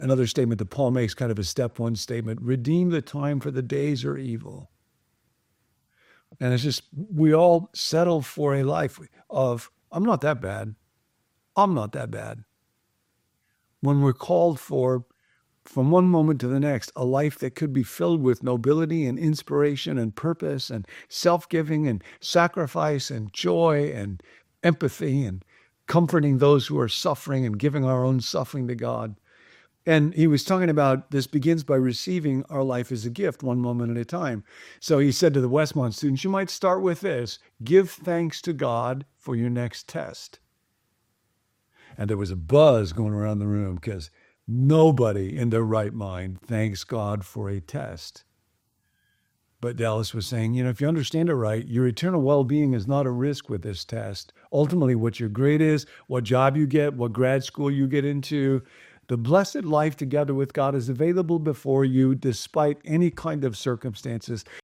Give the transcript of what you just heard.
another statement that Paul makes, kind of a step one statement: redeem the time, for the days are evil. And it's just, we all settle for a life of, I'm not that bad. I'm not that bad. When we're called for, from one moment to the next, a life that could be filled with nobility and inspiration and purpose and self-giving and sacrifice and joy and empathy and comforting those who are suffering and giving our own suffering to God. And he was talking about this begins by receiving our life as a gift, one moment at a time. So he said to the Westmont students, you might start with this: give thanks to God for your next test. And there was a buzz going around the room because nobody in their right mind thanks God for a test. But Dallas was saying, if you understand it right, your eternal well-being is not a risk with this test. Ultimately, what your grade is, what job you get, what grad school you get into, the blessed life together with God is available before you despite any kind of circumstances.